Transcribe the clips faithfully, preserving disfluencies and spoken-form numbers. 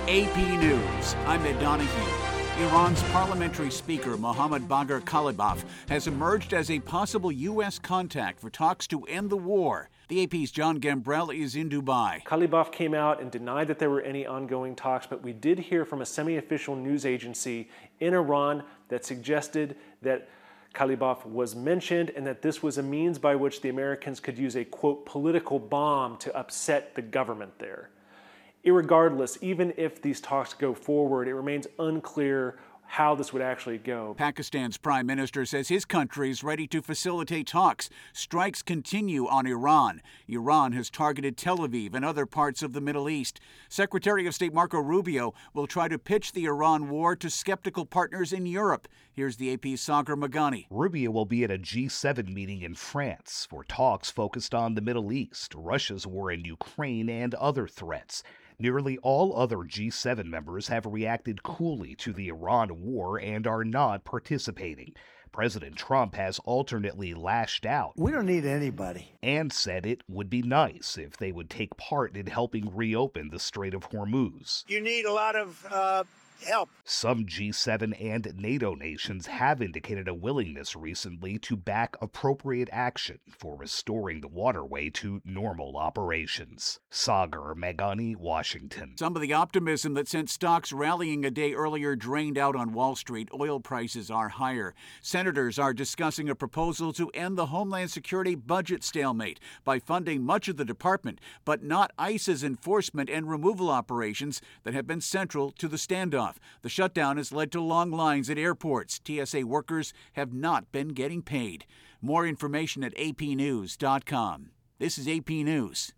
A P News, I'm Ed Donahue. Iran's parliamentary speaker, Mohammad Bagher Khalibaf, has emerged as a possible U S contact for talks to end the war. The A P's John Gambrell is in Dubai. Khalibaf came out and denied that there were any ongoing talks, but we did hear from a semi-official news agency in Iran that suggested that Khalibaf was mentioned and that this was a means by which the Americans could use a, quote, political bomb to upset the government there. Irregardless, even if these talks go forward, it remains unclear how this would actually go. Pakistan's prime minister says his country is ready to facilitate talks. Strikes continue on Iran. Iran has targeted Tel Aviv and other parts of the Middle East. Secretary of State Marco Rubio will try to pitch the Iran war to skeptical partners in Europe. Here's the A P's Sagar Magani. Rubio will be at a G seven meeting in France for talks focused on the Middle East, Russia's war in Ukraine, and other threats. Nearly all other G seven members have reacted coolly to the Iran war and are not participating. President Trump has alternately lashed out. We don't need anybody. And said it would be nice if they would take part in helping reopen the Strait of Hormuz. You need a lot of uh, help. Some G seven and NATO nations have indicated a willingness recently to back appropriate action for restoring the waterway to normal operations. Sagar Magani, Washington. Some of the optimism that sent stocks rallying a day earlier drained out on Wall Street. Oil prices are higher. Senators are discussing a proposal to end the Homeland Security budget stalemate by funding much of the department, but not ICE's enforcement and removal operations that have been central to the standoff. The shutdown has led to long lines at airports. T S A workers have not been getting paid. More information at A P news dot com. This is A P News.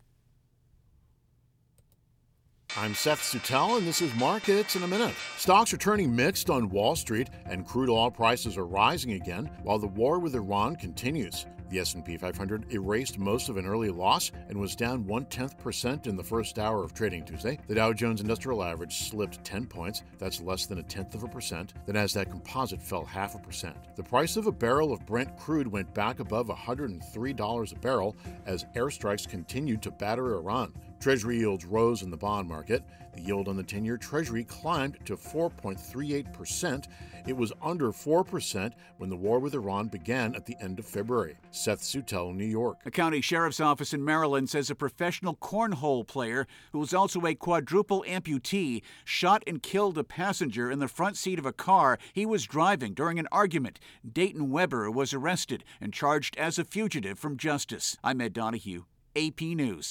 I'm Seth Sutel, and this is Markets in a Minute. Stocks are turning mixed on Wall Street, and crude oil prices are rising again while the war with Iran continues. The S and P five hundred erased most of an early loss and was down one-tenth percent in the first hour of trading Tuesday. The Dow Jones Industrial Average slipped ten points. That's less than a tenth of a percent. The Nasdaq Composite fell half a percent. The price of a barrel of Brent crude went back above one hundred three dollars a barrel as airstrikes continued to batter Iran. Treasury yields rose in the bond market. The yield on the ten-year Treasury climbed to four point three eight percent. It was under four percent when the war with Iran began at the end of February. Seth Sutel, New York. A county sheriff's office in Maryland says a professional cornhole player who was also a quadruple amputee shot and killed a passenger in the front seat of a car he was driving during an argument. Dayton Weber was arrested and charged as a fugitive from justice. I'm Ed Donahue, A P News.